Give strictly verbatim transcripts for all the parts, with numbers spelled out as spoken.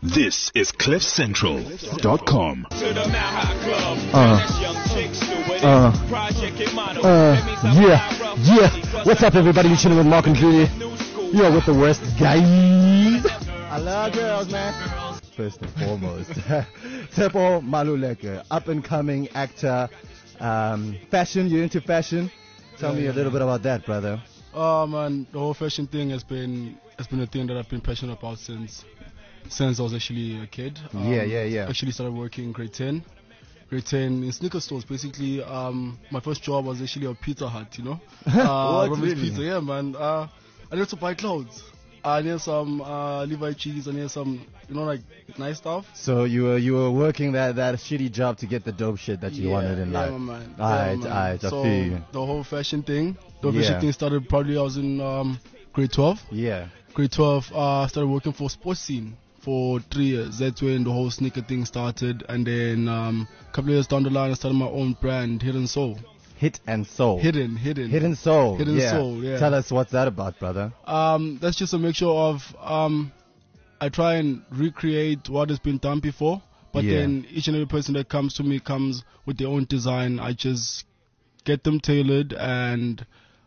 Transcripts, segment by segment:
This is cliff central dot com. Uh, uh, uh, yeah, yeah. What's up, everybody? You're chilling with Mark and Julie. You're with the worst guys. I love girls, man. First and foremost, Tepo Maluleke, up and coming actor, um, fashion. You're into fashion. Tell yeah, me yeah, a little yeah. bit about that, brother. Oh man, the whole fashion thing has been has been a thing that I've been passionate about since since I was actually a kid. Um, Yeah, yeah, yeah. Actually started working in grade ten. Grade ten in sneaker stores. Basically, um, my first job was actually a Pizza Hut. You know, uh, What, Robin's really? Pizza. Yeah, man. Uh, I needed to buy clothes. I needed some uh, Levi jeans. I needed some, you know, like nice stuff. So you were you were working that, that shitty job to get the dope shit that you yeah, wanted in yeah, life. man. Alright, yeah, man. alright, I So feel you. the whole fashion thing, the whole Yeah. fashion thing started probably I was in um, grade twelve. Yeah. Grade twelve, uh, started working for Sports Scene for three years. That's when the whole sneaker thing started. And then um, a couple of years down the line, I started my own brand, Hidden Soul. Hit and Soul. Hidden, hidden. Hidden Soul. Hidden yeah. Soul, yeah. Tell us what's that about, brother. Um, that's just a mixture of, um, I try and recreate what has been done before. But Yeah. then each and every person that comes to me comes with their own design. I just get them tailored and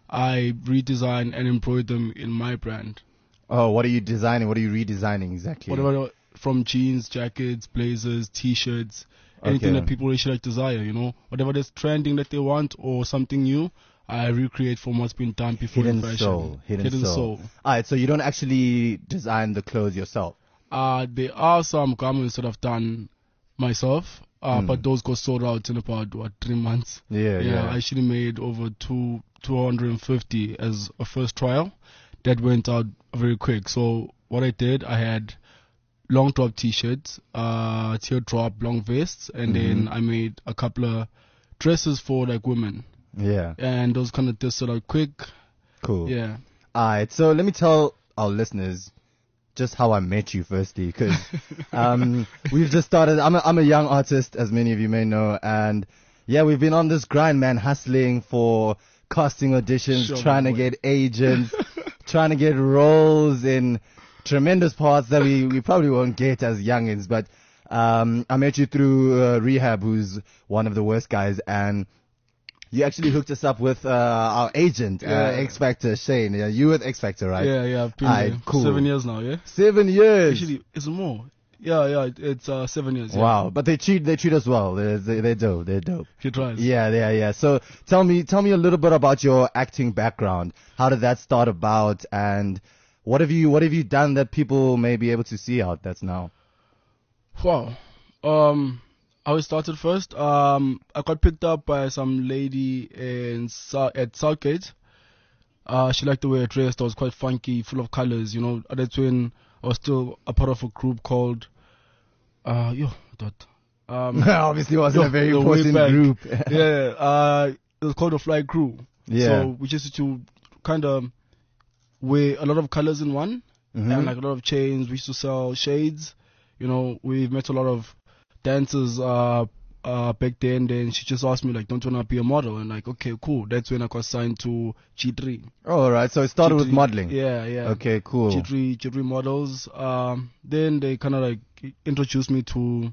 I redesign and embroider them in my brand. Oh, what are you designing? What are you redesigning exactly? Whatever, from jeans, jackets, blazers, t-shirts, anything Okay. that people actually like desire, you know. Whatever that's trending that they want or something new, I recreate from what's been done before Hidden in fashion. Soul. Hidden, Hidden Soul. Soul. Alright, so you don't actually design the clothes yourself. Uh, there are some garments that I've done myself, uh, Mm. but those got sold out in about, what, three months. Yeah, yeah. I actually made over two, two hundred fifty as a first trial. That went out very quick. So what I did, I had long top t-shirts, uh, teardrop long vests, and then I made a couple of dresses for like women. Yeah. And those kind of just sold out quick. Cool. Yeah. Alright, so let me tell our listeners just how I met you firstly, because um, we've just started. I'm a, I'm a young artist, as many of you may know, and yeah, we've been on this grind, man, hustling for casting auditions, Sure, trying to boy. get agents, trying to get roles in tremendous parts that we, we probably won't get as youngins. But um, I met you through uh, Rehab, who's one of the worst guys, and you actually hooked us up with uh, our agent, uh, Yeah. X Factor, Shane. Yeah, you with X Factor, right? Yeah, yeah. I've been Aight, there cool. seven years now, yeah? Seven years. Actually, it's more. Yeah, yeah, it's uh, seven years. Yeah. Wow, but they treat they treat us well. They're they, they're dope. They're dope. He tries. Yeah, yeah, yeah. So tell me, tell me a little bit about your acting background. How did that start about, and what have you what have you done that people may be able to see out that's now? Wow. Um, how it started first. Um, I got picked up by some lady in Sou- at Southgate. Uh, she liked the way I dressed. I was quite funky, full of colors. You know, that's when I was still a part of a group called. Uh, yo, that. Um, Obviously, it wasn't yo, a very the way important back. group. yeah. Uh, it was called the Fly Crew. Yeah. So we just used to kind of wear a lot of colors in one, Mhm. and like a lot of chains. We used to sell shades. You know, we've met a lot of dancers uh, uh, back then. Then she just asked me like, "Don't you wanna be a model?" And like, okay, cool. That's when I got signed to G three. Oh, all right. So it started with G three. modeling. Yeah, yeah. Okay, cool. G three, G three models. Um, then they kind of like introduced me to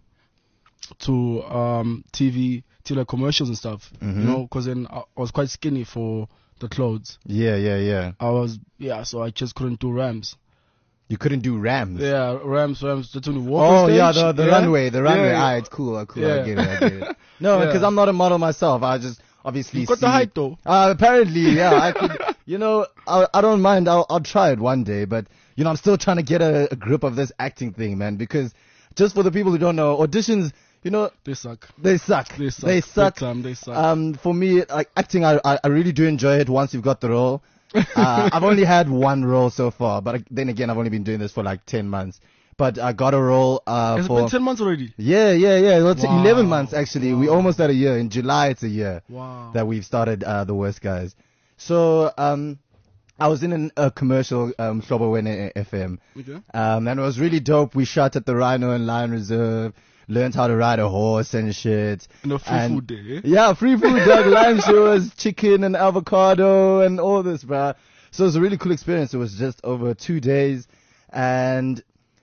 to um T V, to like commercials and stuff. Mhm. You know, because then I, I was quite skinny for the clothes. Yeah, yeah, yeah. I was yeah, so I just couldn't do rams. You couldn't do rams. Yeah, rams, rams. That's when you walk Oh on stage. yeah, the the yeah. runway, the runway. Yeah, Ah, it's cool, uh, cool. I Yeah. get it, I get it. No, Yeah. because I'm not a model myself. I just obviously You got see. the height though. Uh, apparently, yeah. I could, you know, I, I don't mind. I'll I'll try it one day, but you know, I'm still trying to get a, a grip of this acting thing, man. Because just for the people who don't know, auditions, you know, They suck. they suck. They suck. They Big suck. time, they suck. Um, for me, like acting, I, I I really do enjoy it once you've got the role. Uh, I've only had one role so far, but then again, I've only been doing this for like ten months. But I got a role uh, Has it for been ten months already? yeah, yeah, yeah. Well, it's Wow. eleven months actually. We Wow. almost at a year. In July, it's a year Wow. that we've started uh, the Worst Guys. So um, I was in an, a commercial, um, Flobowene F M, Okay. um, and it was really dope. We shot at the Rhino and Lion Reserve, learned how to ride a horse and shit. No free And- food day. Eh? Yeah, free food, dog. Lime showers, chicken and avocado and all this, bruh. So it was a really cool experience. It was just over two days, and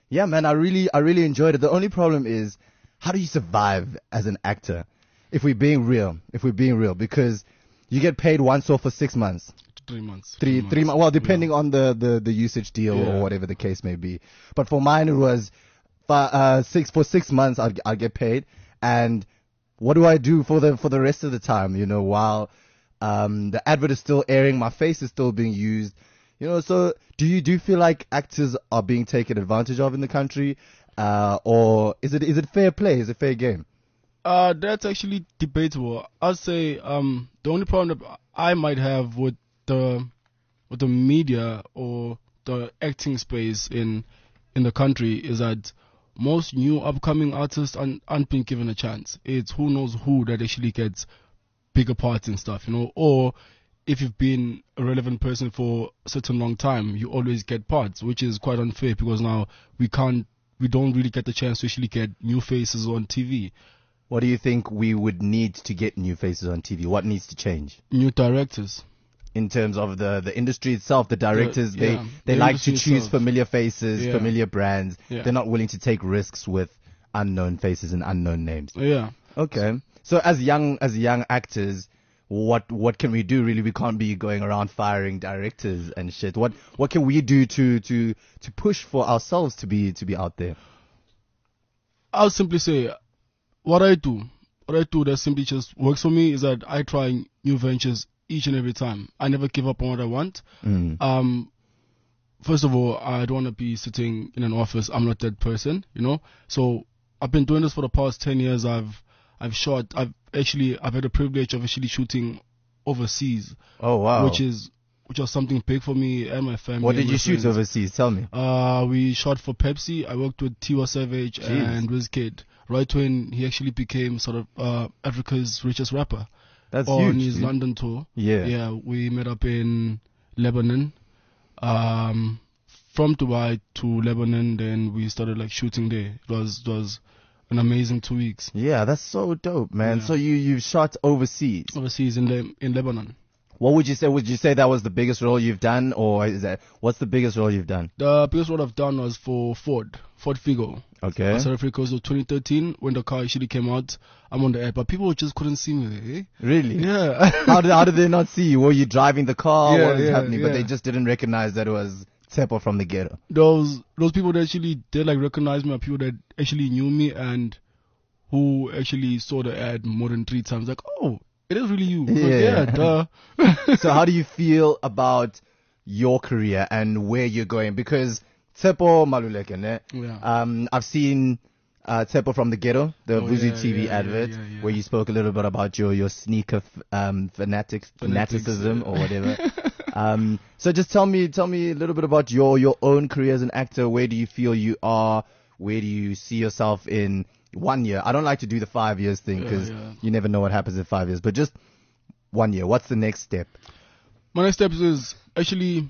Yeah, man, I really, I really enjoyed it. The only problem is, how do you survive as an actor? If we're being real, if we're being real, because you get paid once off for six months. Three months. Three, three months. Well, depending yeah. on the, the, the usage deal Yeah. or whatever the case may be. But for mine, it was fi- uh, six, for six months, I'd, I'd get paid. And what do I do for the, for the rest of the time? You know, while, um, the advert is still airing, my face is still being used. You know, so do you, do you feel like actors are being taken advantage of in the country? Uh, or is it, is it fair play? Is it fair game? Uh, that's actually debatable. I'd say, um, the only problem that I might have with the, with the media or the acting space in, in the country is that most new upcoming artists aren't, aren't being given a chance. It's who knows who that actually gets bigger parts and stuff, you know, or if you've been a relevant person for a certain long time, you always get parts, which is quite unfair because now we can't, we don't really get the chance to actually get new faces on T V. What do you think we would need to get new faces on T V? What needs to change? New directors. In terms of the, the industry itself, the directors, The- they, yeah, they the like to industry choose itself. familiar faces, Yeah. familiar brands. Yeah. They're not willing to take risks with unknown faces and unknown names. Yeah. Okay. So as young, as young actors, what, what can we do really? We can't be going around firing directors and shit. What, what can we do to, to, to push for ourselves to be, to be out there? I'll simply say, what I do, what I do that simply just works for me is that I try new ventures each and every time. I never give up on what I want. Mm. Um, first of all, I don't want to be sitting in an office. I'm not that person, you know. So I've been doing this for the past ten years. I've I've shot. I've actually I've had the privilege of actually shooting overseas, Oh, wow. which is which was something big for me and my family. What and did my you shoot friends. overseas? Tell me. Uh, we shot for Pepsi. I worked with Tiwa Savage Jeez. and Wizkid right when he actually became sort of uh, Africa's richest rapper. That's on huge. his dude. London tour. Yeah. Yeah, we met up in Lebanon. Um, from Dubai to Lebanon, then we started like shooting there. It was it was an amazing two weeks Yeah, that's so dope, man. Yeah. So you, you shot overseas. overseas in Le- in Lebanon. What would you say? Would you say that was the biggest role you've done, or is that what's the biggest role you've done? The biggest role I've done was for Ford, Ford Figo. Okay. South Africa was twenty thirteen when the car actually came out. I'm on the air, but people just couldn't see me there. Eh? Really? Yeah. how did how did they not see you? Were you driving the car? Yeah, what was yeah, happening? But yeah. they just didn't recognize that it was Tsepo from the ghetto. those those people that actually did like recognize me are people that actually knew me and who actually saw the ad more than three times. Like, oh, it is really you. Like, Yeah. yeah, duh. So how do you feel about your career and where you're going? Because Tsepo Maluleke, ne? Yeah. um, I've seen uh, Tsepo from the ghetto, the Oh, Vuzu yeah, T V yeah, advert, yeah, yeah, yeah. where you spoke a little bit about your your sneaker f- um, fanatics, Fanatics, fanaticism yeah. or whatever. um, so just tell me, tell me a little bit about your your own career as an actor. Where do you feel you are? Where do you see yourself in one year? I don't like to do the five years thing Yeah, because yeah. you never know what happens in five years. But just one year. What's the next step? My next step is actually,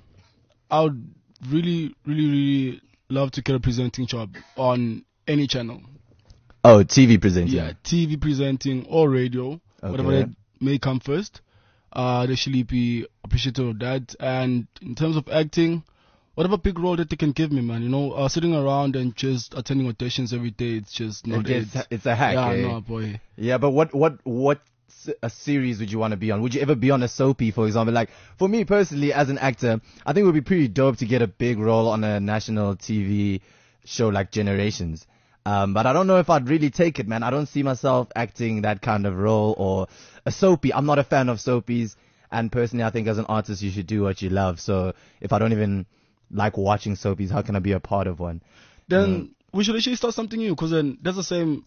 I would really, really, really love to get a presenting job on any channel. Oh, T V presenting. Yeah, T V presenting or radio, whatever Okay. that may come first. Uh, I'd actually be appreciative of that. And in terms of acting, whatever big role that they can give me, man, you know, uh, sitting around and just attending auditions every day, it's just not it. It's, it's a hack. Yeah, eh? no, boy. Yeah, but what what what s- a series would you want to be on? Would you ever be on a soapy, for example? Like for me personally, as an actor, I think it would be pretty dope to get a big role on a national T V show like Generations. Um, but I don't know if I'd really take it, man. I don't see myself acting that kind of role or a soapy. I'm not a fan of soapies, and personally, I think as an artist, you should do what you love. So if I don't even like watching soapies, how can I be a part of one? Then we should actually start something new, because then that's the same.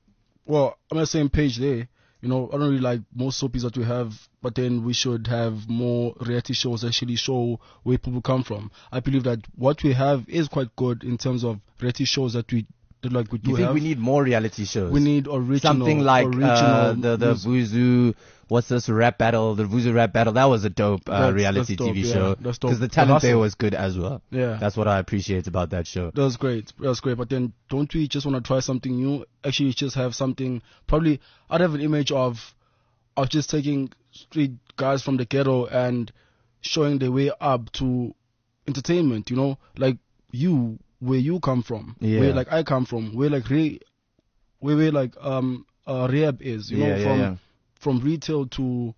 Well, I'm on the same page there. You know, I don't really like most soapies that we have, but then we should have more reality shows that actually show where people come from. I believe that what we have is quite good in terms of reality shows that we that like we do You think have. we need more reality shows? We need original, something like original uh, the the news. Vuzu, what's this rap battle? The Vuzu rap battle. That was a dope uh, That's- reality that's dope, T V yeah. show That's dope. because the The talent there hustle. was good as well. Yeah. That's what I appreciate about that show. That was great. That was great. But then, don't we just want to try something new? Actually, just have something. Probably, I'd have an image of, of just taking street guys from the ghetto and showing their way up to entertainment. You know, like you where you come from, Yeah. where like I come from, where like Re- where where like um uh, Rehab is, you Yeah, know, yeah, from yeah. from retail to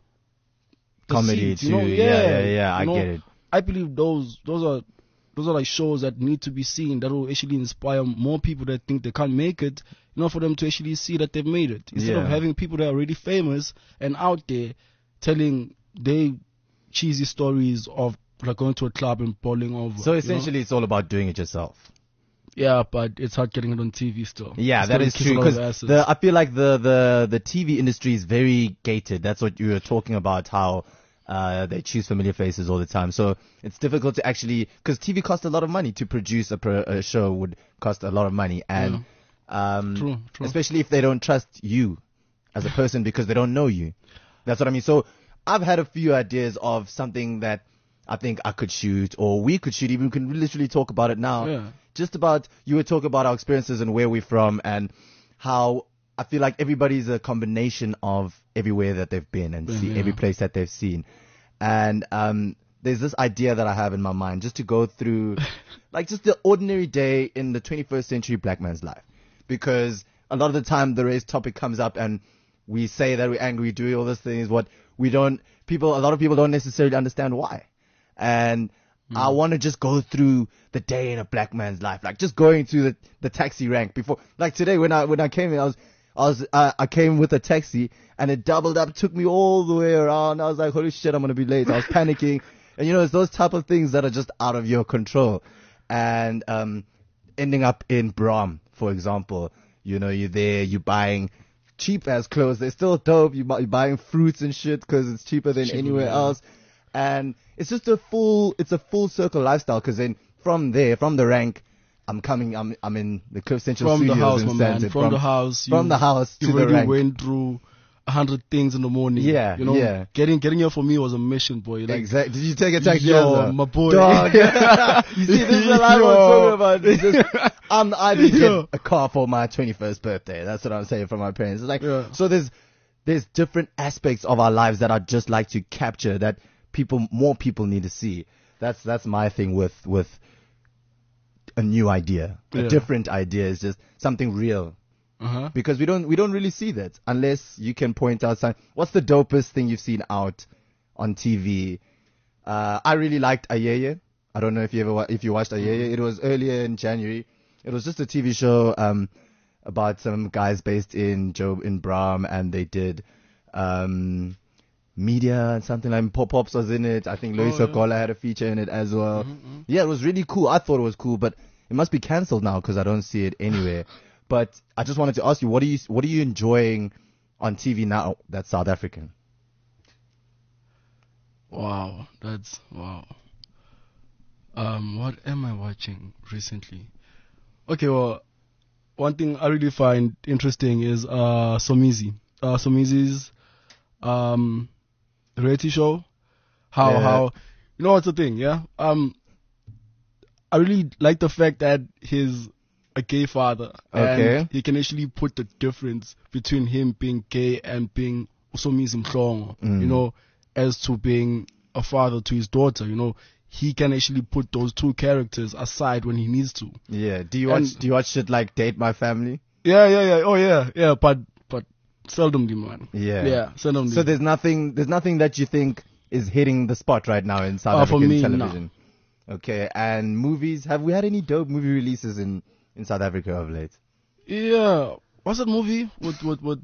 the Comedy seats, you know, too. yeah, Yeah, yeah, yeah, you I know, get it. I believe those those are those are like shows that need to be seen, that will actually inspire more people that think they can't make it, you know, for them to actually see that they've made it. Instead of Yeah. having people that are already famous and out there telling they cheesy stories of like going to a club and bowling over. So you know? essentially, it's all about doing it yourself. Yeah, but it's hard getting it on T V still. Yeah, It's that still is kiss a true. lot of Because asses. the I feel like the, the the T V industry is very gated. That's what you were talking about. How uh, they choose familiar faces all the time. So it's difficult to actually, because T V costs a lot of money to produce a, pro, a show would cost a lot of money, and um, True, true. especially if they don't trust you as a person because they don't know you. That's what I mean. So I've had a few ideas of something that I think I could shoot, or we could shoot. Even we can literally talk about it now. Yeah. Just about, you would talk about our experiences and where we're from, and how I feel like everybody's a combination of everywhere that they've been and see Yeah. every place that they've seen. And um, there's this idea that I have in my mind just to go through like just the ordinary day in the twenty-first century black man's life. Because a lot of the time the race topic comes up and we say that we're angry, doing all these things, what we don't, people, a lot of people don't necessarily understand why. And Hmm. I want to just go through the day in a black man's life, like just going through the, the taxi rank before, like today when I, when I came in, I was, I was, uh, I came with a taxi and it doubled up, took me all the way around. I was like, holy shit, I'm going to be late. I was panicking. And you know, it's those type of things that are just out of your control. And, um, ending up in Brom, for example, you know, you're there, you're buying cheap ass clothes. They're still dope. You buy, you're buying fruits and shit because it's cheaper than Cheaper, anywhere yeah. else. And it's just a full, it's a full circle lifestyle. Because then from there, from the rank, I'm coming, I'm, I'm in the Cliff Central From the Studios house, in my man. Sandton. From, the house. from you- the house to you the already rank. went through a hundred things in the morning. Yeah, you know, yeah. Getting getting here for me was a mission, boy. Like, Exactly. Did you take a taxi? Yo, as well? my boy. Dog. You see, this is what I was Yo. talking about. It's just, I'm, I didn't Yo. get a car for my twenty-first birthday. That's what I'm saying from my parents. It's like, Yeah. so there's, there's different aspects of our lives that I'd just like to capture that people, more people need to see. That's, that's my thing with, with a new idea. A Yeah. different idea is just something real. Uh-huh. Because we don't we don't really see that unless you can point out some. What's the dopest thing you've seen out on T V? Uh, I really liked Ayeye. I don't know if you ever wa- if you watched Ayeye. It was earlier in January. It was just a T V show um, about some guys based in Job in Bram, and they did um, media and something like Pop Pops was in it. I think Lois Oh, yeah. Okola had a feature in it as well. Yeah, it was really cool. I thought it was cool, but it must be cancelled now because I don't see it anywhere. But I just wanted to ask you, what are you what are you enjoying on T V now that's South African? Wow, that's wow. Um, what am I watching recently? Okay, well, one thing I really find interesting is uh Somizi. Uh, Somizi's um reality show. How Yeah. how you know what's the thing? Yeah. Um, I really like the fact that he's a gay father, Okay. and he can actually put the difference between him being gay and being Somizi Mhlongo, Mm. you know, as to being a father to his daughter. You know, he can actually put those two characters aside when he needs to. Yeah. Do you watch And- Do you watch shit like Date My Family? Yeah, yeah, yeah. Oh, yeah, yeah. But but seldomly, man. Yeah. Yeah, seldomly. So there's nothing there's nothing that you think is hitting the spot right now in South Uh, for African me, no. television. Okay. And movies, have we had any dope movie releases in, in South Africa of late? Yeah. What's that movie with with with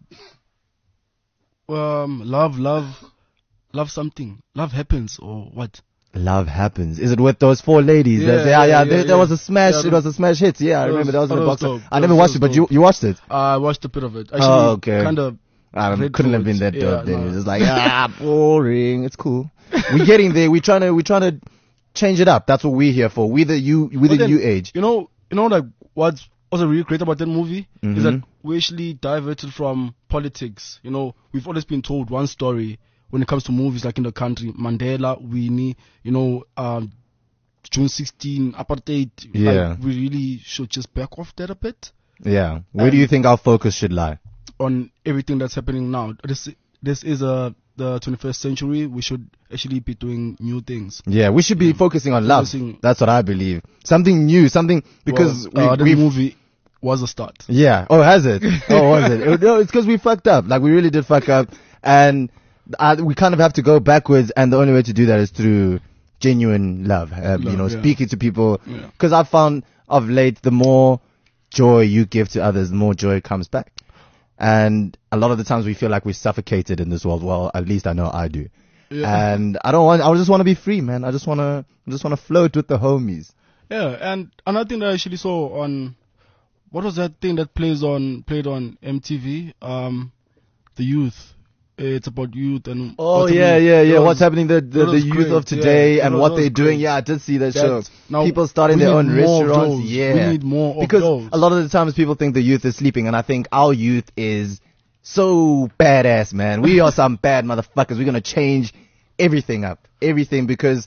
um love love love something love happens or what? Love Happens. Is it with those four ladies? Yeah, That's- yeah, yeah, yeah. yeah, there, yeah. there was a smash. Yeah, it that- was a smash hit. Yeah, I that remember was- that was in that the was box. dope. I That never was- watched that it, but was you dope. you watched it. I watched a bit of it. Actually, Oh, okay. Kind of. Um, read couldn't through have been it. that dope Yeah, then. no. It was just like, ah, boring. It's cool. We're getting there. We're trying to, we're trying to change it up. That's what we're here for. We the you, we But the then, new age. You know, you know, like what's also really great about that movie Mhm. is that we actually diverted from politics. You know, we've always been told one story when it comes to movies, like in the country, Mandela, Winnie, you know, um, June sixteenth, apartheid. Yeah. Like, we really should just back off that a bit Yeah. Where do you think our focus should lie? on everything that's happening now. This this is a the twenty-first century, we should actually be doing new things. Yeah, we should be yeah. focusing on love. Focusing That's what I believe. Something new, something because well, uh, we, the movie was a start. Yeah. Oh, has it? Oh, was it? it no, it's because we fucked up. Like we really did fuck up, and uh, we kind of have to go backwards. And the only way to do that is through genuine love. Um, love you know, yeah. speaking to people. Because yeah. I've found of late, the more joy you give to others, the more joy comes back. And a lot of the times we feel like we're suffocated in this world. Well, at least I know I do. Yeah. And I don't want, I just want to be free, man. I just want to, I just want to float with the homies. Yeah. And another thing that I actually saw on, what was that thing that plays on, played on M T V? Um, the youth. It's about youth and. Oh, yeah, yeah, yeah. What's happening, the, the, the youth great. of today yeah, and what they're doing. Yeah, I did see that show. Now, people starting their own restaurants. Yeah. We need more Because of those. a lot of the times people think the youth is sleeping, and I think our youth is so badass, man. We are some bad motherfuckers. We're going to change everything up. Everything, because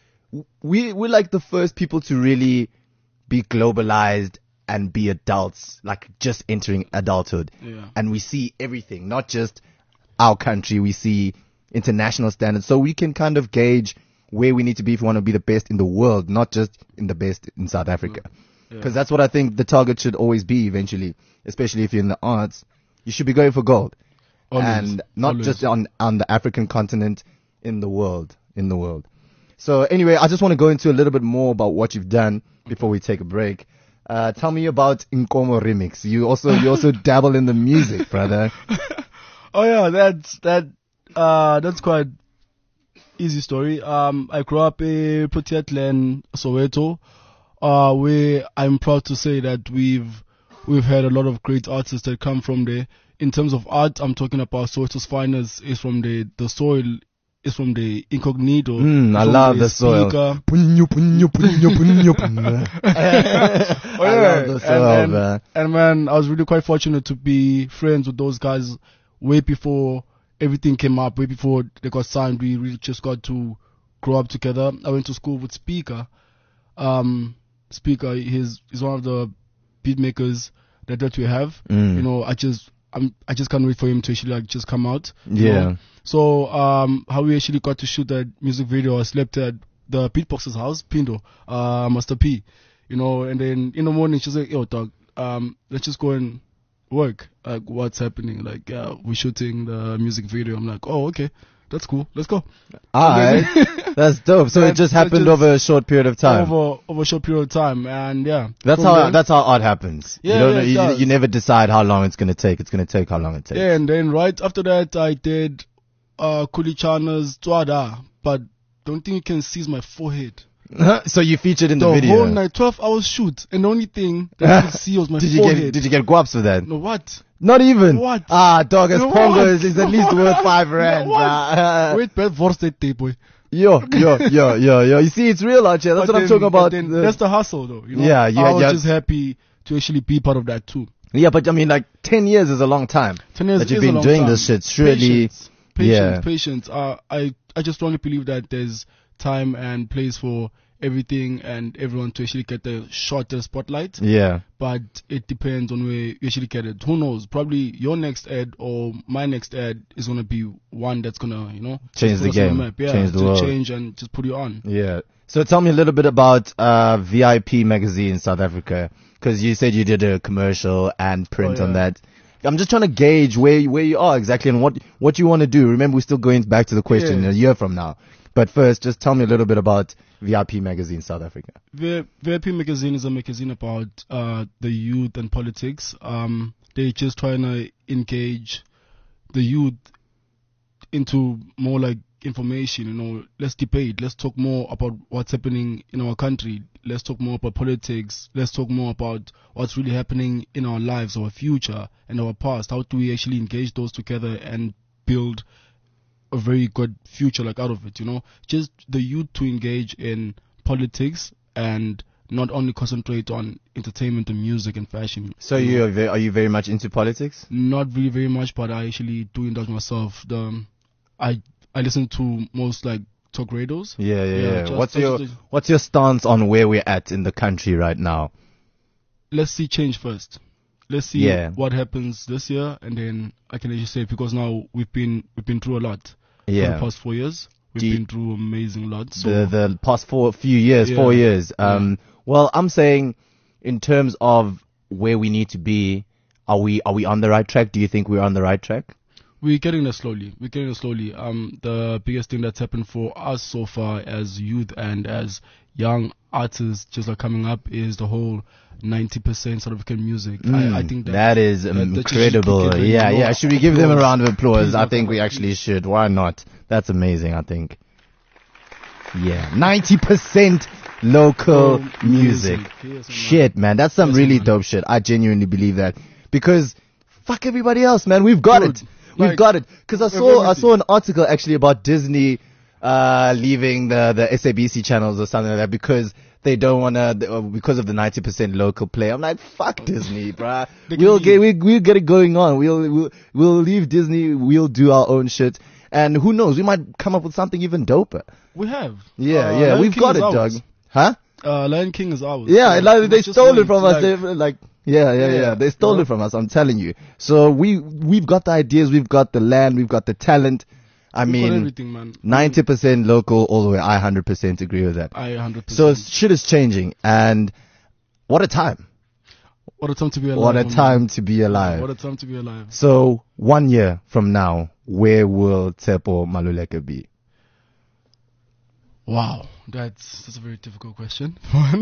we, we're like the first people to really be globalized and be adults, like just entering adulthood. Yeah. And we see everything, not just our country, we see international standards, so we can kind of gauge where we need to be if we want to be the best in the world, not just in the best in South Africa. Because yeah. that's what I think the target should always be eventually, especially if you're in the arts. You should be going for gold. Always. And not Always. just on, on the African continent, in the world, in the world. So anyway, I just want to go into a little bit more about what you've done before we take a break. Uh, tell me about Nkomo Remix. You also, you also dabble in the music, brother. Oh yeah, that's that. Uh, that's quite easy story. Um, I grew up in Proteatland, Soweto, uh, where I'm proud to say that we've we've had a lot of great artists that come from there. In terms of art, I'm talking about Soweto's finest is from the the soil. Is from the Incognito. Mm, I love the, the soil. Punyo, punyo, punyo, punyo, punyo. Oh, yeah. I love the soil, and, and, man. And man, I was really quite fortunate to be friends with those guys way before everything came up, way before they got signed. We really just got to grow up together. I went to school with Speaker. Um, Speaker, he's, he's one of the beat makers that, that we have. Mm. You know, I just, I'm, I just can't wait for him to actually like just come out. Yeah. Know? So, um, how we actually got to shoot that music video, I slept at the beatboxer's house, Pindo, uh, Master P, you know, and then in the morning she's like, yo, dog, um, let's just go and work. Like, what's happening? Like, uh, we're shooting the music video. I'm like, oh, okay, that's cool. Let's go. Alright, that's dope. So it just happened just over a short period of time. Over over a short period of time, and yeah. That's how then, that's how art happens. Yeah, you don't yeah, know, you, you never decide how long it's gonna take. It's gonna take how long it takes. Yeah, and then right after that, I did uh Kulichana's Twada, but don't think you can seize my forehead. So you featured in the, the video. The whole night, twelve hours shoot, and the only thing that you could see was my did you forehead. Get, did you get guaps for that? No, what? Not even. What? Ah, dog, as no, Pongo is, is at least worth five rand. No, uh, Wait, bad worst day, boy. Yo, yo, yo, yo, yo. You see, it's real out here. That's but what then, I'm talking about. Then, that's the hustle, though. You know? Yeah, yeah, I was yeah. just happy to actually be part of that too. Yeah, but I mean, like ten years is a long time. Ten years that you've is been a long doing time. this shit. Surely, patience, patience, yeah. patience. Uh, I, I just strongly believe that there's time and place for everything and everyone to actually get the shot, the spotlight. Yeah. But it depends on where you actually get it. Who knows? Probably your next ad or my next ad is gonna be one that's gonna, you know, change the game, the map. Yeah, change the to world, change and just put you on. Yeah. So tell me a little bit about uh, V I P magazine in South Africa, because you said you did a commercial and print oh, yeah. on that. I'm just trying to gauge where where you are exactly and what what you want to do. Remember, we're still going back to the question yeah. a year from now. But first, just tell me a little bit about V I P magazine South Africa. V I P magazine is a magazine about uh, the youth and politics. Um, they're just trying to engage the youth into more like information. You know, let's debate. Let's talk more about what's happening in our country. Let's talk more about politics. Let's talk more about what's really happening in our lives, our future, and our past. How do we actually engage those together and build a very good future like out of it, you know? Just the youth to engage in politics and not only concentrate on entertainment and music and fashion. So you, you are, very, are you very much into politics? Not really very much, but I actually do indulge myself. The I I listen to most like talk radios. Yeah, yeah, yeah. yeah. Just, what's just, your just, what's your stance on where we're at in the country right now? Let's see change first. Let's see yeah. what happens this year, and then I can actually say, because now we've been we've been through a lot. Yeah. for the past four years. We've Do you- been through amazing lots. So the the past four few years, Yeah. four years. Um, well, I'm saying in terms of where we need to be, are we are we on the right track? Do you think we're on the right track? we're getting there slowly. We're getting there slowly. Um, the biggest thing that's happened for us so far as youth and as young artists just like coming up is the whole ninety percent South African music. I, I think that, that is that- that you should incredible. give them Yeah, your yeah. Should we give them a applause? round of applause? Please, I welcome, think we please. actually should. Why not? That's amazing. I think. Yeah, ninety percent local Oh, music. music. Yes, man. Shit, man, that's some Yes, really man. dope shit. I genuinely believe that because fuck everybody else, man. We've got Dude, it. We've like, got it. Because I with saw I everything. saw an article actually about Disney uh leaving the the S A B C channels or something like that because they don't want to because of the ninety percent local play. I'm like, fuck Disney, bruh. They can We'll leave. get we we'll get it going on. We'll we'll we'll leave Disney. We'll do our own shit. And who knows? We might come up with something even doper. We have. Yeah, Uh, yeah, Lion we've King got is it, dog. ours. Huh? Uh, Lion King is ours. Yeah, So, like, they just stole it wait, from us. like- They like, yeah, yeah, yeah. Yeah, They stole you it from us. I'm telling you. So we we've got the ideas, we've got the land, we've got the talent. I We've got mean, everything, man. ninety percent local all the way. I one hundred percent agree with that. I one hundred percent. So shit is changing, and what a time! what a time to be alive. What a man. time to be alive. What a time to be alive. So one year from now, where will Tshepo Maluleke be? Wow, that's that's a very difficult question.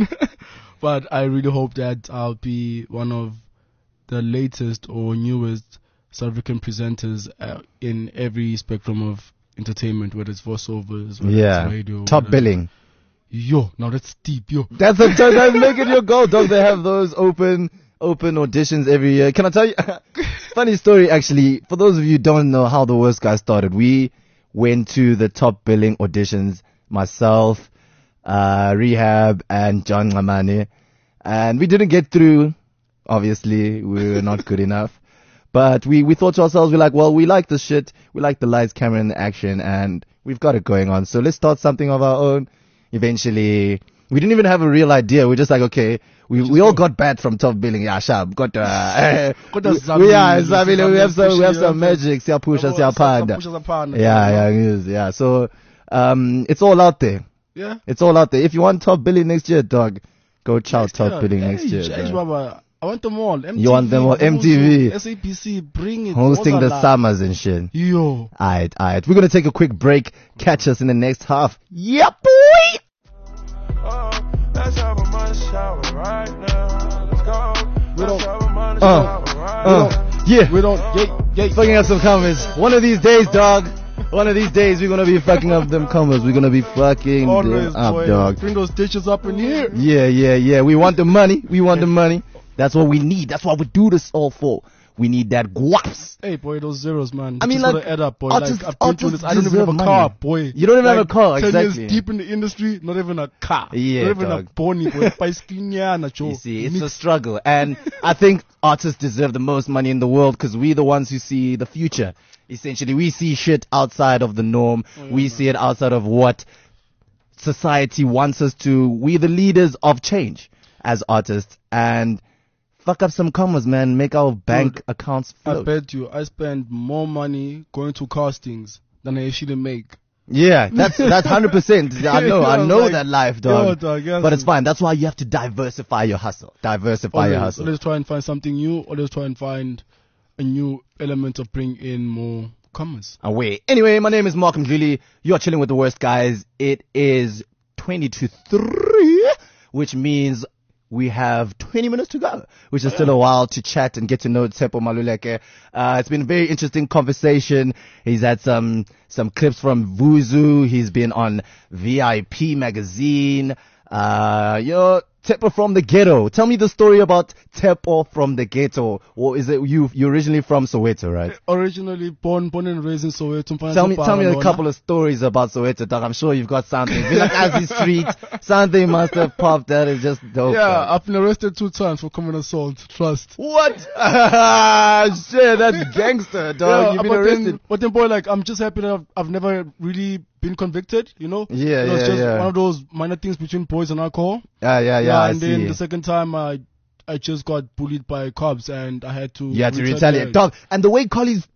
But I really hope that I'll be one of the latest or newest South African presenters uh, in every spectrum of entertainment, whether it's voiceovers, whether Yeah, it's radio, top whether- billing. Yo, now that's deep, yo. That's a that's make it your goal, dog. They have those open open auditions every year. Can I tell you? Funny story, actually. For those of you who don't know how the Worst Guy started, we went to the top billing auditions. Myself, uh, Rehab, and John Ngamane, and we didn't get through. Obviously, we were not good enough. But we we thought to ourselves, we're like, well, we like this shit. We like the lights, camera, and the action, and we've got it going on. So let's start something of our own. Eventually, we didn't even have a real idea. We're just like, okay, we we all got bad from top billing. Yeah, sharp. Got uh, Got we, the we are Zamini, Zamini, we have some we have Pushy, some yeah. magic. Siyapusha, siyapanda. Pusha Zapanda. Yeah, yeah, it is. Yeah. So um, it's all out there. Yeah. It's all out there. If you want top billing next year, dog, go chow Next top year. billing Hey, next year. Change, dog. Baba. I want them all. M T V, You want them all? M T V. S A B C, bring it. Hosting the Wazala. summers and shit. Yo. Alright, alright. We're gonna take a quick break. Catch us in the next half. Yep, boy! Oh, let's have a money shower right now. Let's go. We Let's don't- have a money Uh, shower right Uh, now. yeah. We don't. Yeah, yeah. Fucking up some comments. One of these days, dog. One of these days, we're gonna be fucking up them comments. We're gonna be fucking Always, them up, boy. dog. Bring those dishes up in here. Yeah, yeah, yeah. We want the money. We want the money. That's what we need. That's what we do this all for. We need that guaps. Hey, boy, those zeros, man. I mean, just like, gotta add up, boy. artists- like, I've been through artists this. I don't even have a deserve car, money. boy. You don't even have Like, a car, ten exactly. years deep in the industry, not even a car. Yeah, not even dog. a pony, boy. Paisklinyana, Joe. You see, it's a struggle. And I think artists deserve the most money in the world because we're the ones who see the future. Essentially, we see shit outside of the norm. we see it outside of what society wants us to. We're the leaders of change as artists. And fuck up some commas, man. Make our bank Dude, accounts I float. bet you, I spend more money going to castings than I actually make. Yeah, that's that's hundred percent. I know, I Yo, know like, that life, yo, dog. dog, yes. But it's fine. That's why you have to diversify your hustle. Diversify your Always, hustle. always try and find something new. Always try and find a new element of bring in more commerce. Away. Anyway, my name is Mark Mdluli. You're chilling with the worst guys. It is twenty to three, which means we have twenty minutes to go, which is still a while to chat and get to know Tshepo Maluleke. Uh, it's been a very interesting conversation. He's had some, some clips from Vuzu. He's been on V I P magazine. Uh, yo, Tshepo from the ghetto. Tell me the story about Tshepo from the ghetto. Or is it you, you're originally from Soweto, right? Originally born, born and raised in Soweto. Tell me, tell me a couple of stories about Soweto, dog. I'm sure you've got something. Vilakazi Street, something must have popped that is just dope. Yeah, dog. I've been arrested two times for common assault. Trust. What? Shit, that's gangster, dog. Yeah, You've been but arrested. then, but then, boy, like, I'm just happy that I've, I've never really been convicted, you know? Yeah, You know, it's yeah, just yeah. one of those minor things between boys and alcohol. Yeah, yeah, yeah. I and then see. the second time, I I just got bullied by cops and I had to You had to retaliate, dog. And the way colleagues,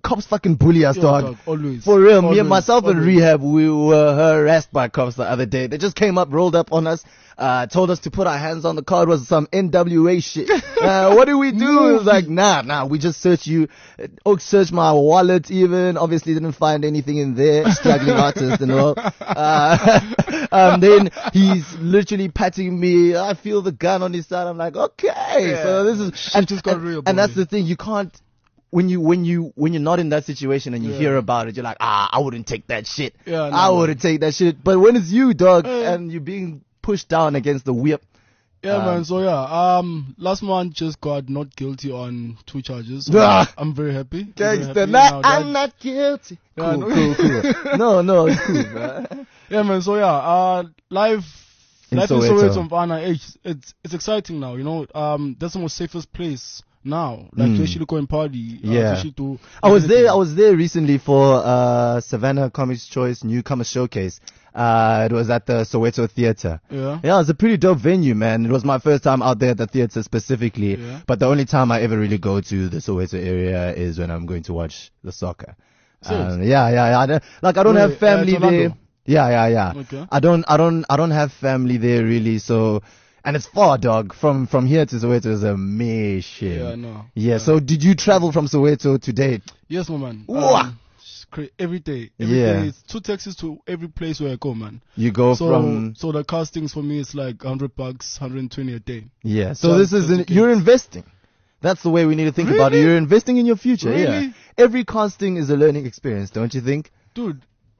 cops fucking bully us, Yeah, dog. dog, always. For real, me Always, and myself in always. rehab, we were harassed by cops the other day. They just came up, rolled up on us, uh, told us to put our hands on the car. It was some N W A shit. Uh, what do we do? It was like, nah, nah, we just search you. Oak searched my wallet even. Obviously didn't find anything in there. Struggling artist and all. Uh, um, then he's literally patting me. I feel the gun on his side. I'm like, okay. Yeah. So this is, Shit and, just got and, real, and that's boy. the thing. You can't, when you when you when you're not in that situation and you Yeah. hear about it, you're like, ah, I wouldn't take that shit. Yeah, no, I man. wouldn't take that shit. But when it's you, dog, Yeah. and you're being pushed down against the whip, Yeah, Um, man. So yeah, um, last month just got not guilty on two charges. So Ah. I'm very happy. I'm very gangster, happy. not, Now I'm that- not guilty. Yeah, Cool, no. cool, cool. No, no, it's cool, bro. Yeah, man. So yeah, uh, life, In life in Soweto. Soweto of Anna H. It's it's exciting now. You know, um, that's the most safest place now. Like Mm. to actually go and party. Uh, Yeah. to actually do I was there. everything. I was there recently for uh, Savannah Comics Choice Newcomer Showcase. Uh, it was at the Soweto Theatre. Yeah. Yeah, it was a pretty dope venue, man. It was my first time out there at the theatre specifically. Yeah. But the only time I ever really go to the Soweto area is when I'm going to watch the soccer. Serious? Um, yeah, yeah, yeah. I don't, like I don't Wait, have family uh, Orlando? there. Yeah, yeah, yeah. Okay. I don't, I don't, I don't have family there really. So, and it's far, dog. From from here to Soweto is a mission. Yeah, I know. Yeah. So, did you travel from Soweto today? Yes, my man. Wah. Um, it's cra- every day. Every Yeah. day. It's two taxis to every place where I go, man. You go So, from so the castings for me is like hundred bucks, hundred twenty a day. yeah. So Just- this is just in, to get- you're investing. That's the way we need to think about it. Really? You're investing in your future. Yeah. Really? Every casting is a learning experience, don't you think? Dude.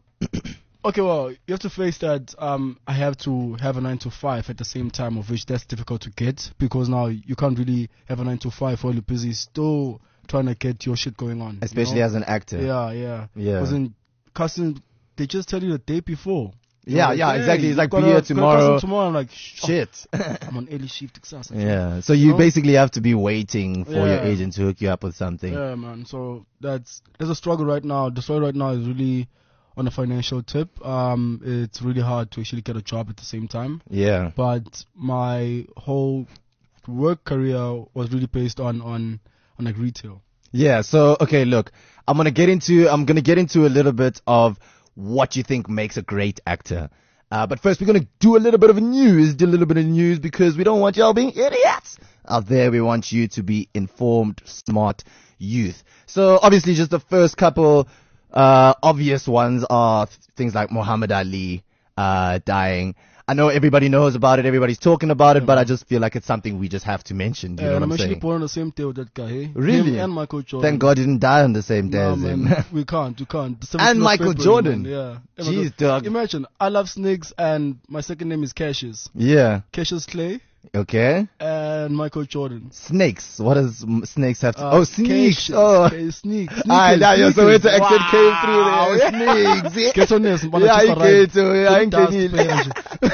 Okay, well, you have to face that um, I have to have a nine to five at the same time, of which that's difficult to get because now you can't really have a nine to five while you're busy still trying to get your shit going on. you Especially know? as an actor. Yeah, yeah. Yeah. Because in casting, they just tell you the day before. They're Yeah, like, yeah, "Hey, exactly. It's you like, be gotta- here gotta cast tomorrow." them tomorrow. I'm like, shit. Shit. I'm on early shift. Excess. Yeah. So you know? basically have to be waiting for your Yeah. agent to hook you up with something. Yeah, man. So that's there's a struggle right now. The struggle right now is really on a financial tip. Um, it's really hard to actually get a job at the same time. Yeah. But my whole work career was really based on on on like retail. Yeah. So okay, look, I'm gonna get into I'm gonna get into a little bit of what you think makes a great actor. Uh, but first, we're gonna do a little bit of news, do a little bit of news because we don't want y'all being idiots out there. We want you to be informed, smart youth. So obviously, just the first couple uh, obvious ones are th- things like Muhammad Ali uh, dying. I know everybody knows about it, everybody's talking about it, but I just feel like it's something we just have to mention. Do you know and what I'm I'm actually saying? born on the same day with that guy. Hey? Really? Him and Michael Jordan. Thank God you didn't die on the same day Nah, as him. man, we can't, we can't. The And seventeenth of Michael February, Jordan. man, Yeah. And Jeez, Michael- dog. Imagine, I love snakes and my second name is Cassius. Yeah. Cassius Clay Okay. and Michael Jordan. Snakes. What does m- snakes have to? Uh, oh, sneaks. Cassius, Oh. okay, sneaks. Ah, now your sneakers. Soweto accent came through Wow. there. Sneaks. Get on this. Yeah, I get to it. I ain't Dust, getting man.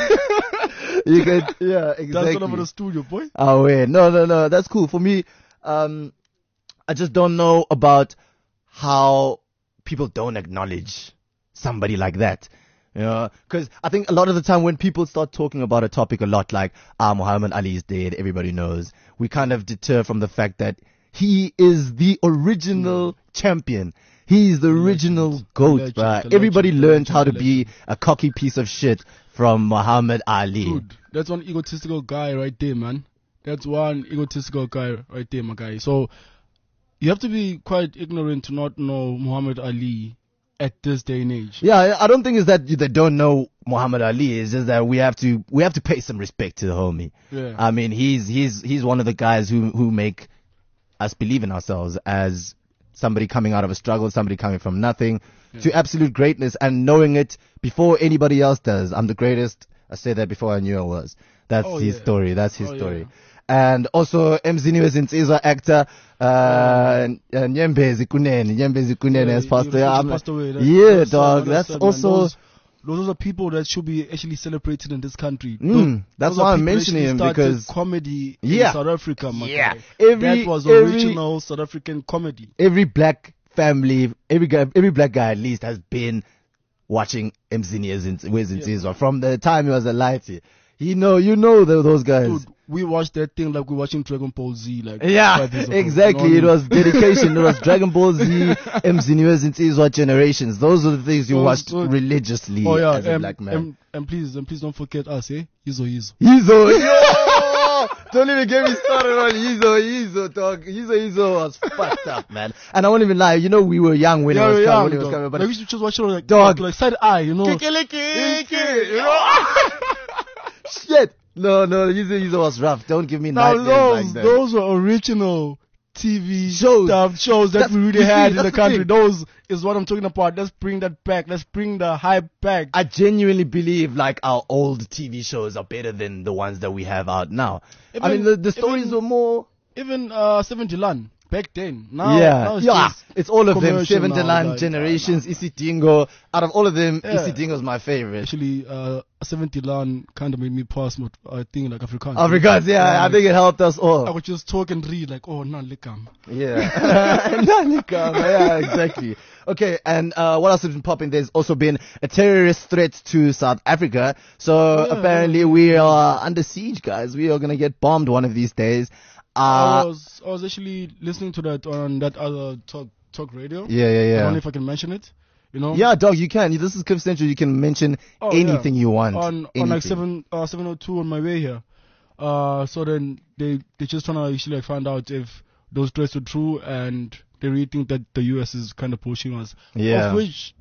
You get, yeah, That's exactly. all over the studio, boy. Oh, wait. No, no, no. That's cool. For me, um, I just don't know about how people don't acknowledge somebody like that. You know, cause I think a lot of the time when people start talking about a topic a lot, like, ah, Muhammad Ali is dead, everybody knows, we kind of deter from the fact that he is the original champion. He's the original goat, legend, bruh. the Everybody legend, the learned how to legend, be a cocky piece of shit from Muhammad Ali. Dude, that's one egotistical guy right there, man. That's one egotistical guy right there, my guy. So you have to be quite ignorant to not know Muhammad Ali at this day and age. Yeah, I I don't think it's that they don't know Muhammad Ali. It's just that we have to we have to pay some respect to the homie. Yeah. I mean, he's he's he's one of the guys who who make us believe in ourselves as somebody coming out of a struggle, somebody coming from nothing to absolute greatness and knowing it before anybody else does. I'm the greatest. I said that before I knew I was. That's Oh, his yeah. story. That's his Oh, story. yeah. And also Mzini Wezinsizwa actor uh Nyembezi Kunene. Nyembezi Kunene Yeah, has passed he- he away. I'm- passed away. That- Yeah, that's sad, dog. that's That's sad, man. also Those, those are people that should be actually celebrated in this country. Mm, Those- that's those are why I'm people that mentioning actually him started because- comedy Yeah. in South Africa, my Yeah. guy. Every- that was every- original South African comedy. every black family, every guy, every black guy at least has been watching Mzini Wezinsizwa from the time he was alive. You know, you know tho- those guys. Dude, we watched that thing like we're watching Dragon Ball Z. Like Yeah, five years ago. exactly. You It know what was dedication. It was Dragon Ball Z, Mziniwes Insizwa Generations. Those are the things you Those- watched those- religiously I mean? Oh yeah, as a and, black man. and, and please, and please don't forget us, eh? Yizo Yizo. Yizo, yo! Don't even get me started on Yizo, Yizo, dog. Yizo, Yizo was fucked up, man. And I won't even lie, you know, we were young when Yeah, it was yeah, coming, when it was dog. coming, but like we should just watch it like Dog. like, like side eye, you know. Kikiliki, you know? Shit. No, no, Yizo, Yizo was rough. Don't give me Now nightmares those like that. those were original T V Shows. stuff shows that That's- we really you see, had in that's the the country. thing. Those is what I'm talking about. Let's bring that back. Let's bring the hype back. I genuinely believe like our old T V shows are better than the ones that we have out now. I Even- mean, the, the stories even- were more. Even uh seventy Lan back then. Now, yeah, now it's yeah. just It's all of them. commercial Seven now, Land like, Generations, Isidingo. Out of all of them, Yeah. Isidingo's my favorite. Actually, uh, seventy Lan kind of made me pass what I think like Afrikaans. Afrikaans, yeah, I Like, think it helped us I all. would just talk and read like, oh, no, likam. Yeah. Nalikama, yeah, exactly. Okay, and uh, what else has been popping? There's also been a terrorist threat to South Africa. So Yeah. apparently we are under siege, guys. We are going to get bombed one of these days. I Uh, was I was actually listening to that on that other talk talk radio. yeah, yeah, I yeah. don't know if I can mention it. You know. Yeah, dog, you can. This is Cliff Central. You can mention Oh, anything yeah. you want. on anything. on like seven uh seven oh two on my way here. Uh, so then they they just trying to actually like find out if those threats are true, and they really think that the U S is kind of pushing us. Yeah. Of which,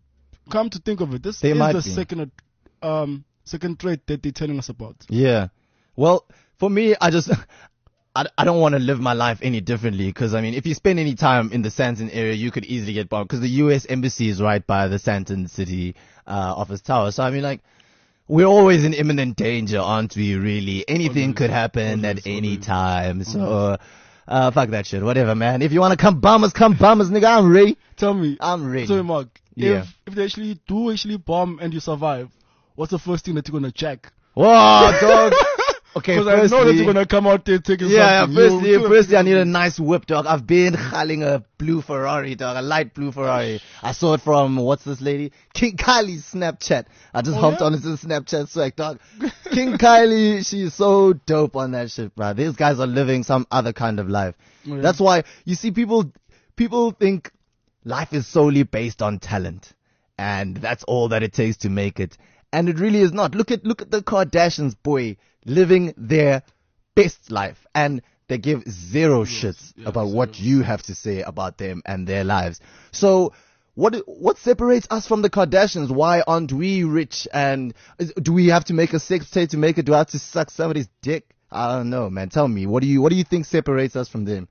come to think of it, this They is might the be. second um second threat that they're telling us about. Yeah. Well, for me, I just, I, I don't want to live my life any differently because, I mean, if you spend any time in the Sandton area, you could easily get bombed because the U S Embassy is right by the Sandton City uh, office tower. So, I mean, like, we're always in imminent danger, aren't we, really? Anything Always, could happen always, at any always. time. So, uh, fuck that shit. Whatever, man. If you want to come bomb us, come bomb us, nigga. I'm ready. Tell me, I'm ready. tell me, Mark, Yeah. if if they actually do actually bomb and you survive, what's the first thing that you're gonna check? Whoa, dog. Okay, Because I know that firstly- you're gonna come out there taking Yeah, something. firstly, You- firstly, I need a nice whip, dog. I've been hauling a blue Ferrari, dog, a light blue Ferrari. I saw it from, what's this lady? King Kylie's Snapchat. I just Oh, hopped yeah? on into the Snapchat swag, dog. King Kylie, she's so dope on that shit, bro. These guys are living some other kind of life. Oh, yeah. That's why, you see, people, people think life is solely based on talent. And that's all that it takes to make it. And it really is not. Look at, look at the Kardashians, boy, living their best life, and they give zero shits yeah, about zero. what you have to say about them and their lives. So what what separates us from the Kardashians? Why aren't we rich? And is- do we have to make a sex tape to make it? Do I have to suck somebody's dick? I don't know, man. Tell me, what do you what do you think separates us from them?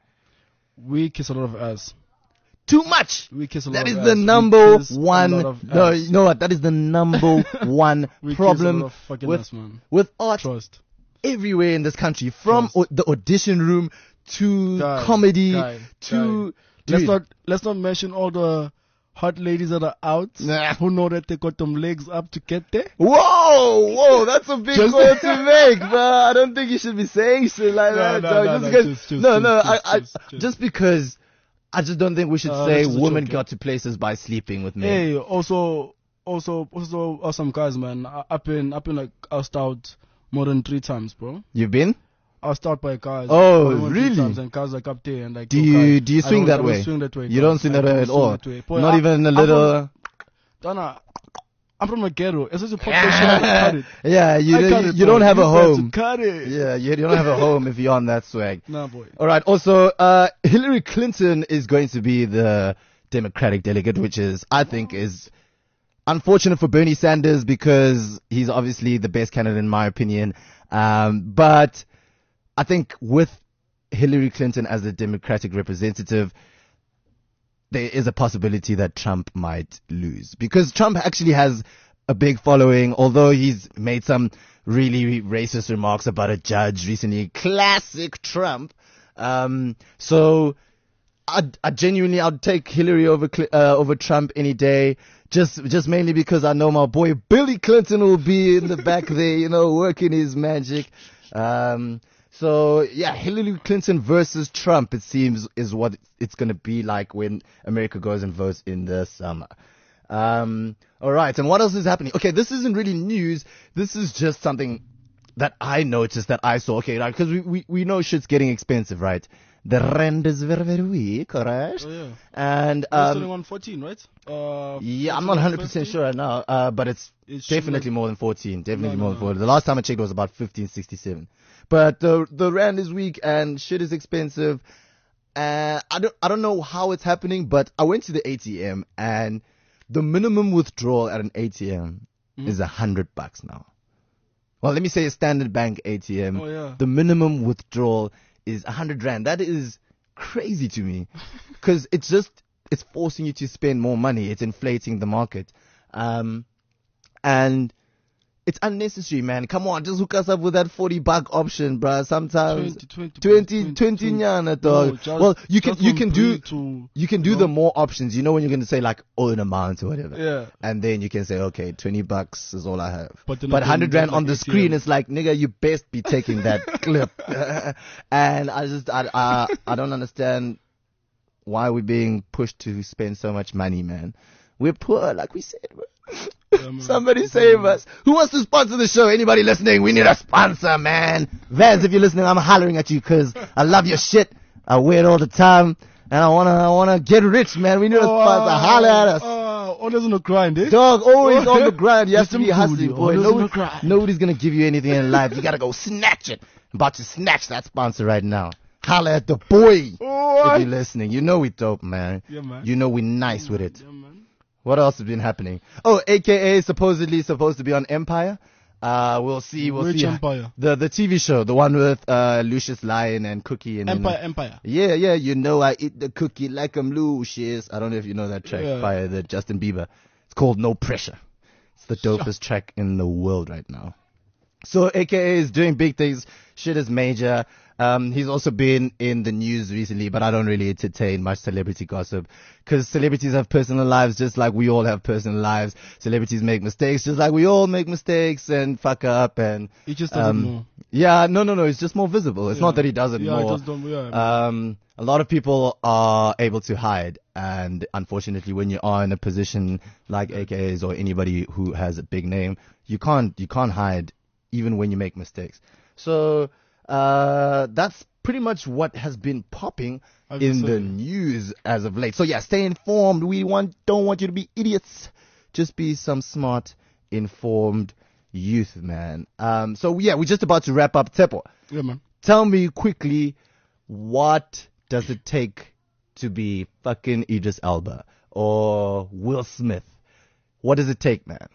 We kiss a lot of ass. Too much. We kiss a lot That of is ass. the We number kiss a one. lot of No, ass. you know what? That is the number one We kiss a problem lot of fucking with ass, man. with art Trust. everywhere in this country, from Trust. au- the audition room to Guy, comedy guy, to. Let's Dude, not let's not mention all the hot ladies that are out Nah. who know that they got them legs up to get there. Whoa, whoa, that's a big Just- call to make, bro. I don't think you should be saying shit like No, that, no, dog. no, just no, because, just- just- no, no, just- I, I, just- just- just because I just don't think we should Uh, say that's just a women joke, got to places by sleeping with men. Hey, also also also uh, some guys, man. I, I've been I've been like asked out more than three times, bro. You've been? Asked out by guys. Oh, more than three really? times, and guys like up there and like. Do "Yo, you guy, do you I swing don't- that I don't way? swing that way. You dog. don't swing I that way don't at swing all. that way. Boy, Not I- even a I'm little. from- Donna, I'm from a ghetto. As soon as you pop that shit, I cut it. Yeah, you I cut you, it, you bro. don't have a You got to home. Cut it. Yeah, you, you don't have a home if you're on that swag. Nah, boy. All right. Also, uh, Hillary Clinton is going to be the Democratic delegate, which is, I think, is unfortunate for Bernie Sanders because he's obviously the best candidate in my opinion. Um, but I think with Hillary Clinton as the Democratic representative, there is a possibility that Trump might lose because Trump actually has a big following, although he's made some really racist remarks about a judge recently. Classic Trump. Um, so I, I genuinely, I'd take Hillary over Cl- uh, over Trump any day. Just, just mainly because I know my boy Billy Clinton will be in the back there, you know, working his magic. Um, so yeah, Hillary Clinton versus Trump, it seems, is what it's going to be like when America goes and votes in the summer. Um, all right. And what else is happening? Okay. This isn't really news. This is just something that I noticed that I saw. Okay, like, because we, we, we know shit's getting expensive, right? The rand is very, very weak, alright? Oh, yeah. And, It's um, only one fourteen, right? Uh, yeah, I'm not one hundred percent sure right now, uh, but it's It should definitely like- more than fourteen. Definitely No, more no, than no. fourteen. The last time I checked it was about fifteen sixty-seven. But the the rand is weak and shit is expensive. Uh, I don't I don't know how it's happening, but I went to the A T M and the minimum withdrawal at an A T M Mhm. is a hundred bucks now. Well, let me say a Standard Bank A T M. Oh, yeah. The minimum withdrawal is a hundred rand. That is crazy to me, because it's just it's forcing you to spend more money. It's inflating the market, um, and it's unnecessary, man. Come on, just hook us up with that forty buck option, bruh. Sometimes twenty, twenty, twenty, twenty nyana, dog. No, just- well, you can just you from can do Brie to, you can do you the know? more options. You know when you're gonna say like oh an amount or whatever. Yeah. And then you can say, okay, twenty bucks is all I have. But then But again, one hundred there's rand on like the A T M. screen, it's like, nigga, you best be taking that clip. And I just, I, I, I don't understand why we're being pushed to spend so much money, man. We're poor, like we said, bro. Yeah, man. Somebody save us. Who wants to sponsor the show? Anybody listening? We need a sponsor, man. Vans, if you're listening, I'm hollering at you because I love your shit. I wear it all the time. And I wanna, I wanna get rich, man. We need a sponsor. Holler at us. Uh, always on the grind, eh? Dog, always on the grind. You have to Listen be hustling, cool, boy. always on the Nobody, grind. nobody's gonna give you anything in life. You gotta go snatch it. I'm about to snatch that sponsor right now. Holler at the boy. What? If you're listening, you know we dope, man. Yeah, man. You know we nice with it. Yeah, man. What else has been happening? Oh, A K A supposedly supposed to be on Empire. Uh, we'll see. We'll Which see. Empire? The the T V show, the one with uh Lucius Lyon and Cookie and Empire, Empire. yeah, yeah, you know I eat the cookie like I'm Lucius. I don't know if you know that track Yeah. by the Justin Bieber. It's called No Pressure. It's the dopest track in the world right now. So A K A is doing big things. Shit is major. Um, he's also been in the news recently, but I don't really entertain much celebrity gossip because celebrities have personal lives just like we all have personal lives. Celebrities make mistakes just like we all make mistakes and fuck up and He just doesn't um, know. yeah, no, no, no. It's just more visible. It's Yeah. not that he doesn't Yeah, he more. just don't- yeah. Um, a lot of people are able to hide, and unfortunately, when you are in a position like A K As or anybody who has a big name, you can't you can't hide even when you make mistakes. So uh, that's pretty much what has been popping I was in gonna the say. news as of late. So yeah, stay informed. We want don't want you to be idiots. Just be some smart, informed youth, man. Um, so yeah, we're just about to wrap up. Tepo, Yeah, man. tell me quickly, what does it take to be fucking Idris Elba or Will Smith? What does it take, man?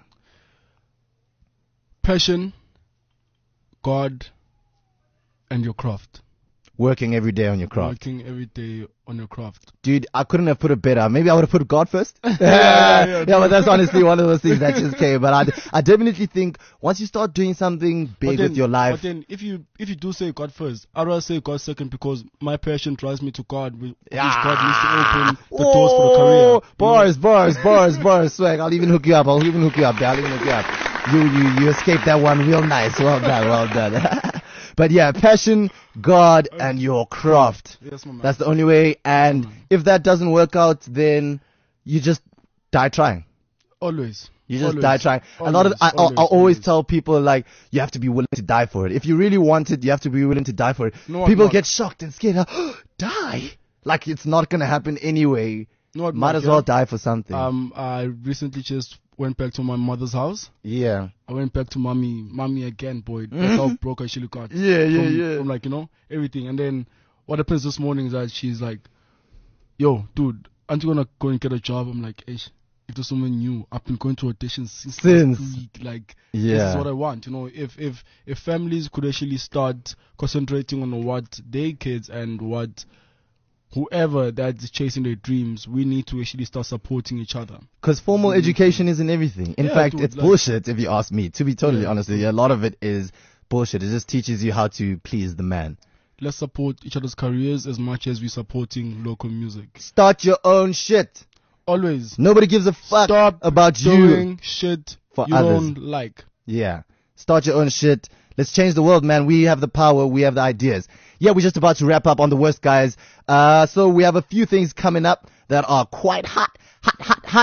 Passion, God, and your craft. Working every day on your craft. Working every day on your craft. Dude, I couldn't have put it better. Maybe I would have put God first. yeah, yeah, yeah, yeah. but that's honestly one of those things that just came. But I, I definitely think once you start doing something big But then, with your life, But then, if you if you do say God first, I'd rather say God second because my passion drives me to God, which yeah. God needs to open the doors for the career. Oh, Bars, bars, bars, bars, swag. I'll even hook you up. I'll even hook you up. There. I'll even hook you up. You, you, you escaped that one real nice. Well done, well done. But yeah, passion, God, and your craft. Yes, my man. That's the only way. And if that doesn't work out, then you just die trying. Always. You just Always. die trying. A lot of I, I, Always, I always always. tell people like you have to be willing to die for it. If you really want it, you have to be willing to die for it. No, people I'm not. get shocked and scared. Die? Like it's not gonna happen anyway. No, I'm Might not, as yeah. well die for something. Um, I recently just went back to my mother's house. yeah. I went back to mommy, mommy again, boy. That's how broke I actually got. Yeah, yeah, from, yeah. From like, you know, everything. And then what happens this morning is that she's like, yo, dude, aren't you gonna go and get a job? I'm like, ish, if there's someone new, I've been going to auditions since, Since. last week. Like, Yeah. this is what I want. You know, if, if, if families could actually start concentrating on what their kids and what whoever that's chasing their dreams, we need to actually start supporting each other. Because formal education isn't everything. In Yeah, fact, dude, it's like- bullshit if you ask me. To be totally Yeah. honest with you, a lot of it is bullshit. It just teaches you how to please the man. Let's support each other's careers as much as we're supporting local music. Start your own shit. Always Nobody gives a fuck stop about you. doing shit For you others. don't like. Yeah. Start your own shit. Let's change the world, man. We have the power. We have the ideas. Yeah, we're just about to wrap up on the worst, guys. Uh, so we have a few things coming up that are quite hot, hot, hot, hot.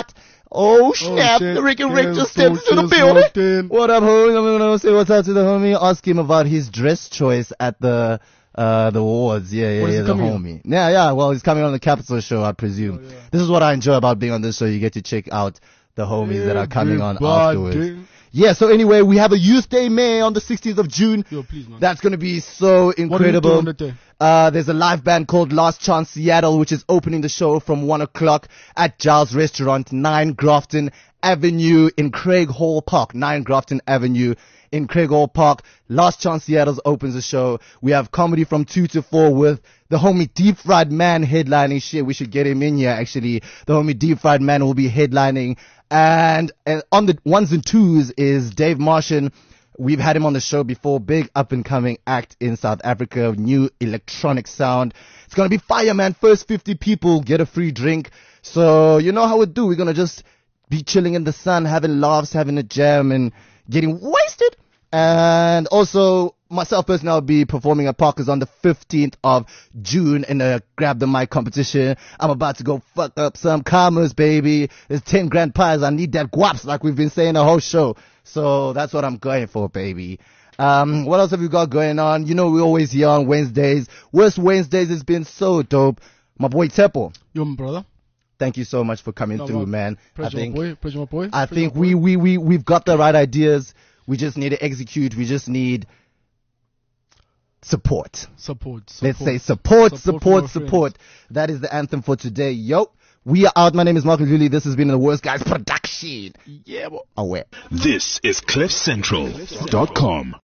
Oh snap, shit. the Rick and Yeah, Rick just so stepped into the just walked building. in. What up, homie? I'm gonna say what's up to the homie. Ask him about his dress choice at the uh the awards. Yeah, yeah, What is yeah, he the coming homie. Yeah, yeah, well, he's coming on the Capital Show, I presume. Oh, yeah. This is what I enjoy about being on this show. You get to check out the homies that are coming on Everybody. afterwards. Yeah, so anyway, we have a Youth Day, May, on the sixteenth of June. Yo, please, man. That's going to be so What are you incredible. doing on that day? Uh, there's a live band called Last Chance Seattle, which is opening the show from one o'clock at Giles Restaurant, nine Grafton Avenue in Craig Hall Park. nine Grafton Avenue in Craig Hall Park. Last Chance Seattle opens the show. We have comedy from two to four with the homie Deep Fried Man headlining. Shit, we should get him in here, actually. The homie Deep Fried Man will be headlining. And, and on the ones and twos is Dave Martian. We've had him on the show before. Big up and coming act in South Africa. New electronic sound. It's going to be fire, man. First fifty people get a free drink. So you know how we do. We're going to just be chilling in the sun, having laughs, having a jam and getting wasted. And also myself personally, I'll be performing at Parker's on the fifteenth of June in a Grab the Mic competition. I'm about to go fuck up some commas, baby. There's ten grand pies. I need that guaps like we've been saying the whole show. So that's what I'm going for, baby. Um, what else have we got going on? You know, we're always here on Wednesdays. Worst Wednesdays has been so dope. My boy Tepo, Yo, my brother. thank you so much for coming No, through, man. man. Pleasure, I think, my boy. Pleasure, my boy. I Pleasure, think my we, boy. we, we, we've got the right ideas. We just need to execute. We just need support. Support, support. Let's say support, Support support, from our support. That is the anthem for today. Yo, we are out. My name is Mark Luli. This has been the Worst Guys production. Yeah, boy. Aware. This is cliff central dot com.